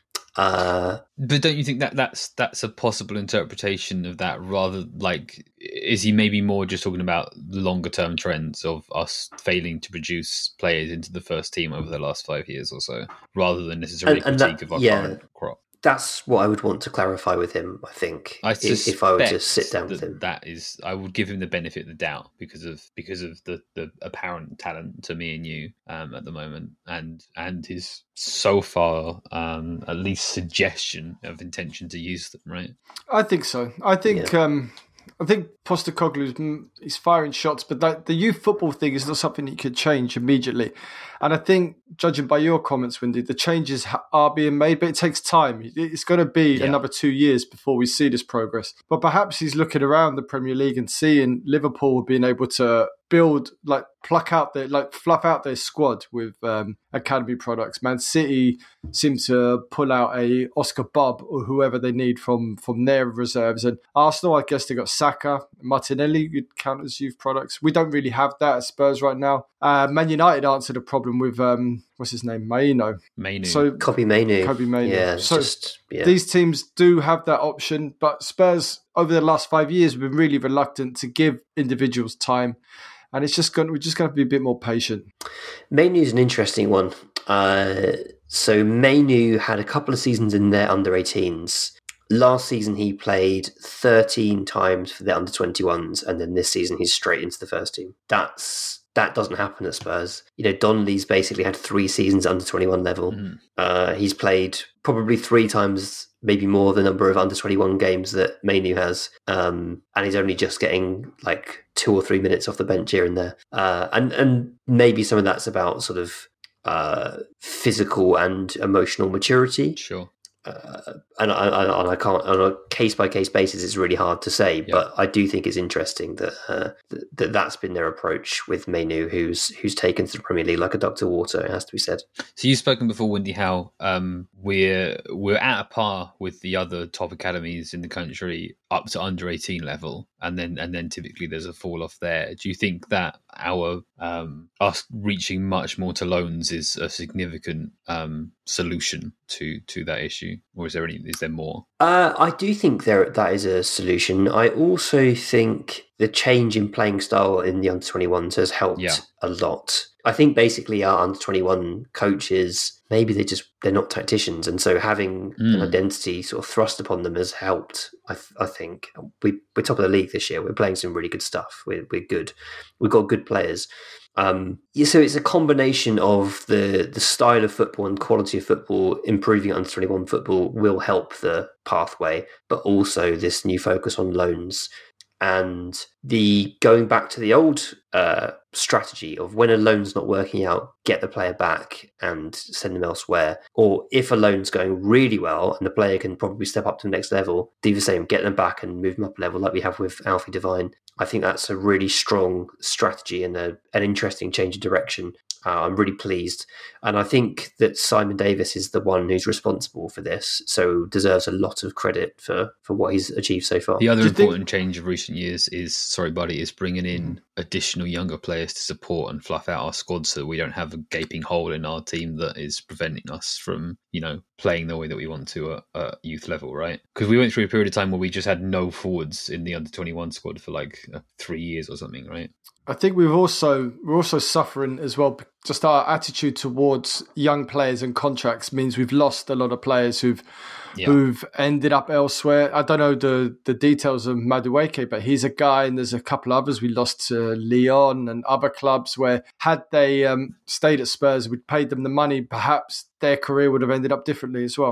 Uh, but don't you think that that's that's a possible interpretation of that? Rather, like, is he maybe more just talking about the longer term trends of us failing to produce players into the first team over the last five years or so, rather than necessarily and, and critique that, of our yeah, current crop? That's what I would want to clarify with him, I think, I if, if I were to sit down with him. That is, I would give him the benefit of the doubt because of because of the, the apparent talent to me and you um, at the moment, and and his so far um, at least suggestion of intention to use them. Right? I think so. I think. Yeah. Um, I think Postecoglou's he's firing shots, but that, the youth football thing is not something you could change immediately. And I think, judging by your comments, Windy, the changes ha- are being made, but it takes time. It's going to be yeah. another two years before we see this progress. But perhaps he's looking around the Premier League and seeing Liverpool being able to build, like pluck out their, like fluff out their squad with um, academy products. Man City seem to pull out a Oscar Bob or whoever they need from from their reserves, and Arsenal, I guess they got Saka, Martinelli, you'd count as youth products. We don't really have that at Spurs right now. Uh, Man United answered a problem with um, what's his name, Maino. Mainu. So Kobbie Mainu. Kobbie Mainu. Yeah, so just yeah. These teams do have that option, but Spurs over the last five years have been really reluctant to give individuals time. And it's just going. We're just going to be a bit more patient. Mainu is an interesting one. Uh, so Mainu had a couple of seasons in their under eighteens. Last season he played thirteen times for the under twenty-ones, and then this season he's straight into the first team. That's that doesn't happen at Spurs. You know, Donnelly's basically had three seasons under twenty-one level. Mm. Uh, he's played probably three times, maybe more the number of under twenty-one games that Mainu has. Um, and he's only just getting like two or three minutes off the bench here and there. Uh, and, and maybe some of that's about sort of uh, physical and emotional maturity. Sure. Uh, and, I, and I can't, on a case-by-case basis, it's really hard to say, yeah. but I do think it's interesting that, uh, that that's been their approach with Mainu, who's who's taken to the Premier League like a duck to water, it has to be said. So you've spoken before, Windy, how um, we're we're at a par with the other top academies in the country up to under eighteen level, and then and then typically there's a fall off there. Do you think that our um, us reaching much more to loans is a significant um, solution to to that issue, or is there any? Is there more? Uh, I do think there that is a solution. I also think the change in playing style in the under twenty-ones has helped yeah. a lot. I think basically our under twenty-one coaches, maybe they just they're not tacticians, and so having mm. an identity sort of thrust upon them has helped. I, th- I think we, we're top of the league this year. We're playing some really good stuff. We're we're good. We've got good players. Um, yeah, so it's a combination of the the style of football and quality of football. Improving under twenty-one football will help the pathway, but also this new focus on loans. And the going back to the old uh, strategy of when a loan's not working out, get the player back and send them elsewhere. Or if a loan's going really well and the player can probably step up to the next level, do the same, get them back and move them up a level like we have with Alfie Devine. I think that's a really strong strategy and a, an interesting change of direction. Uh, I'm really pleased. And I think that Simon Davis is the one who's responsible for this, so deserves a lot of credit for, for what he's achieved so far. The other important think... change of recent years is, sorry buddy, is bringing in additional younger players to support and fluff out our squad so that we don't have a gaping hole in our team that is preventing us from, you know, playing the way that we want to at, at youth level, right? Because we went through a period of time where we just had no forwards in the under twenty-one squad for like uh, three years or something, right? I think we've also we're also suffering as well. Just our attitude towards young players and contracts means we've lost a lot of players who've yeah. who've ended up elsewhere. I don't know the the details of Madueke, but he's a guy, and there's a couple others we lost to Lyon and other clubs where had they um, stayed at Spurs, we'd paid them the money, perhaps their career would have ended up differently as well.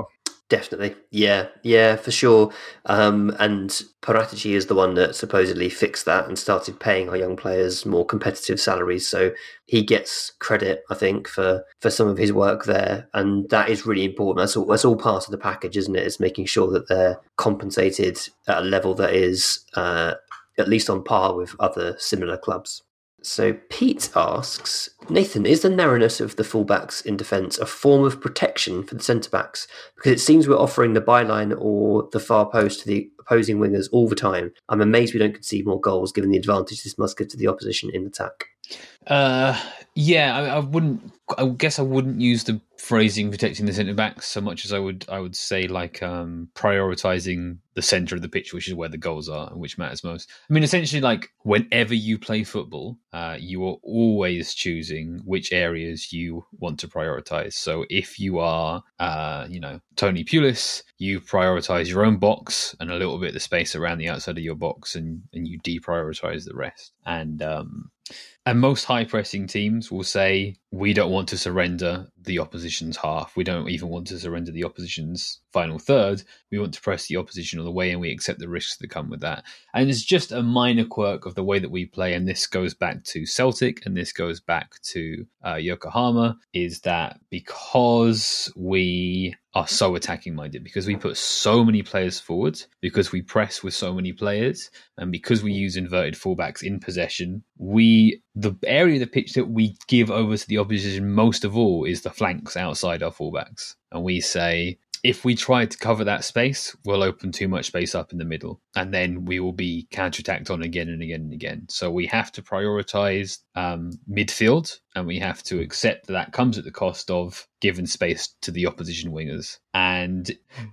Definitely. Yeah, yeah, for sure. Um, and Paratici is the one that supposedly fixed that and started paying our young players more competitive salaries. So he gets credit, I think, for, for some of his work there. And that is really important. That's all, that's all part of the package, isn't it? It's making sure that they're compensated at a level that is uh, at least on par with other similar clubs. So Pete asks, Nathan, is the narrowness of the fullbacks in defence a form of protection for the centre-backs? Because it seems we're offering the byline or the far post to the opposing wingers all the time. I'm amazed we don't concede more goals given the advantage this must give to the opposition in attack. Uh, yeah, I, I wouldn't. I guess I wouldn't use the phrasing protecting the centre backs so much as I would. I would say like um, prioritising the centre of the pitch, which is where the goals are and which matters most. I mean, essentially, like whenever you play football, uh, you are always choosing which areas you want to prioritise. So if you are, uh, you know, Tony Pulis, you prioritise your own box and a little bit of the space around the outside of your box, and and you deprioritise the rest. And um, And most high pressing teams will say, we don't want to surrender the opposition's half. We don't even want to surrender the opposition's final third. We want to press the opposition all the way, and we accept the risks that come with that. And it's just a minor quirk of the way that we play. And this goes back to Celtic, and this goes back to uh, Yokohama, is that because we are so attacking minded, because we put so many players forward, because we press with so many players, and because we use inverted fullbacks in possession, we the area of the pitch that we give over to the opposition most of all is the flanks outside our fullbacks. And we say, if we try to cover that space, we'll open too much space up in the middle, and then we will be counterattacked on again and again and again. So we have to prioritise um, midfield, and we have to accept that that comes at the cost of giving space to the opposition wingers. And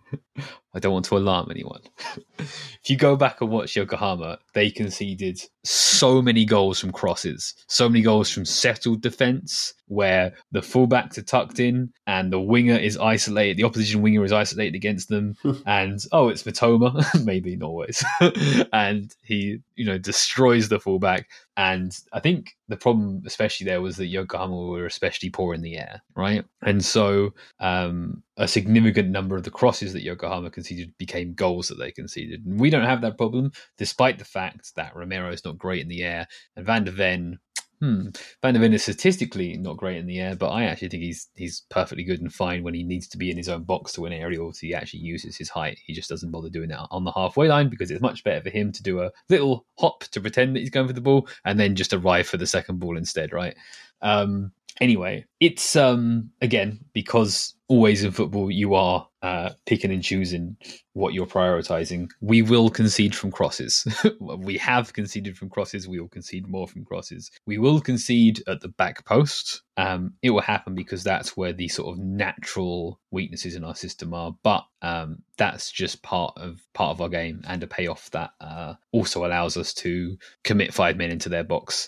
I don't want to alarm anyone. If you go back and watch Yokohama, they conceded so many goals from crosses, so many goals from settled defence, where the fullbacks are tucked in and the winger is isolated, the opposition winger is isolated against them, and oh, it's Matoma, maybe not always, and he, you know, destroys the fullback. And I think the problem, especially there, was that Yokohama were especially poor in the air, right? And so um, a significant number of the crosses that Yokohama conceded became goals that they conceded. And we don't have that problem, despite the fact that Romero is not great in the air, and Van der Ven, Hmm. Van der Ven is statistically not great in the air, but I actually think he's he's perfectly good and fine when he needs to be in his own box to win aerials. He actually uses his height. He just doesn't bother doing that on the halfway line, because it's much better for him to do a little hop to pretend that he's going for the ball and then just arrive for the second ball instead, right? Um, anyway, it's, um, again, because always in football you are uh, picking and choosing what you're prioritizing. We will concede from crosses. We have conceded from crosses. We will concede more from crosses. We will concede at the back post. Um, it will happen because that's where the sort of natural weaknesses in our system are. But um, that's just part of part of our game, and a payoff that uh, also allows us to commit five men into their box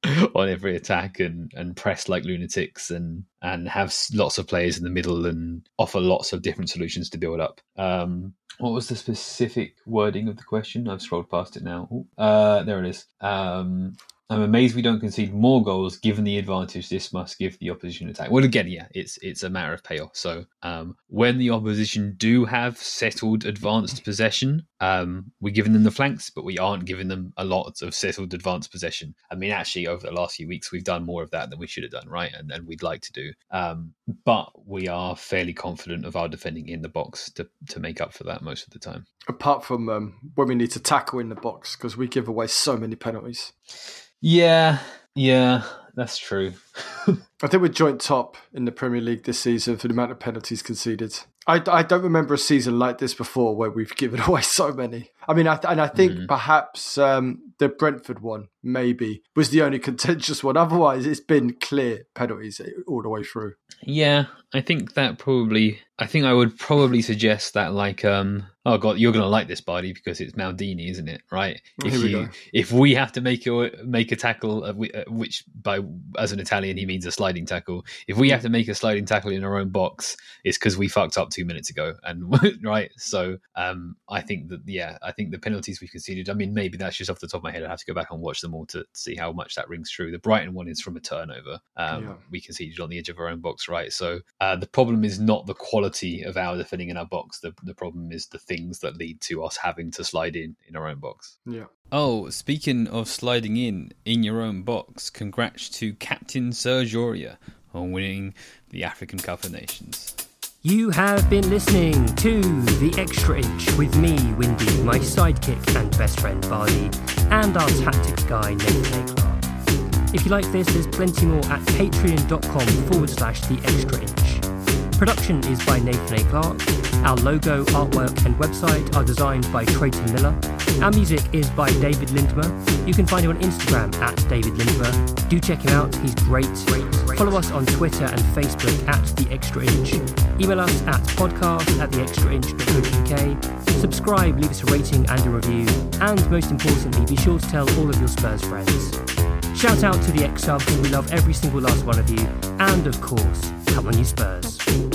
on every attack and, and press like lunatics and and have lots of players in the middle and offer lots of different solutions to build up. Um, what was the specific wording of the question? I've scrolled past it now. Ooh, uh, there it is. Um, I'm amazed we don't concede more goals given the advantage this must give the opposition attack. Well, again, yeah, it's it's a matter of payoff. So um, when the opposition do have settled advanced possession, um, we're giving them the flanks, but we aren't giving them a lot of settled advanced possession. I mean, actually, over the last few weeks, we've done more of that than we should have done, right? And, and we'd like to do. Um, but we are fairly confident of our defending in the box to, to make up for that most of the time. Apart from um, when we need to tackle in the box, because we give away so many penalties. Yeah, yeah, that's true. I think we're joint top in the Premier League this season for the amount of penalties conceded. I, I don't remember a season like this before where we've given away so many. I mean, I, and I think mm. perhaps um, the Brentford one maybe was the only contentious one. Otherwise, it's been clear penalties all the way through. Yeah, I think that probably... I think I would probably suggest that, like, um, oh god, you're going to like this, Bardi, because it's Maldini, isn't it? Right? If Here we you, go. if we have to make a make a tackle, uh, which by as an Italian he means a slide sliding tackle. If we have to make a sliding tackle in our own box, it's because we fucked up two minutes ago. And right, so um, I think that yeah, I think the penalties we've conceded. I mean, maybe that's just off the top of my head. I have to go back and watch them all to see how much that rings true. The Brighton one is from a turnover. Um, yeah. We conceded on the edge of our own box, right? So uh, the problem is not the quality of our defending in our box. The the problem is the things that lead to us having to slide in in our own box. Yeah. Oh, speaking of sliding in in your own box, congrats to Captain Serge Aurier on winning the African Cup of Nations. You have been listening to The Extra Inch with me, Windy, my sidekick and best friend, Bardi, and our tactics guy, Nathan A. Clark. If you like this, there's plenty more at patreon.com forward slash The Extra Inch. Production is by Nathan A. Clark. Our logo, artwork and website are designed by Trayton Miller. Our music is by David Lindmer. You can find him on Instagram at David Lindmer. Do check him out, he's great. Follow us on Twitter and Facebook at The Extra Inch. Email us at podcast at theextrainch.co.uk. Subscribe, leave us a rating and a review. And most importantly, be sure to tell all of your Spurs friends. Shout out to the X-Subs, we love every single last one of you. And of course, come on you Spurs.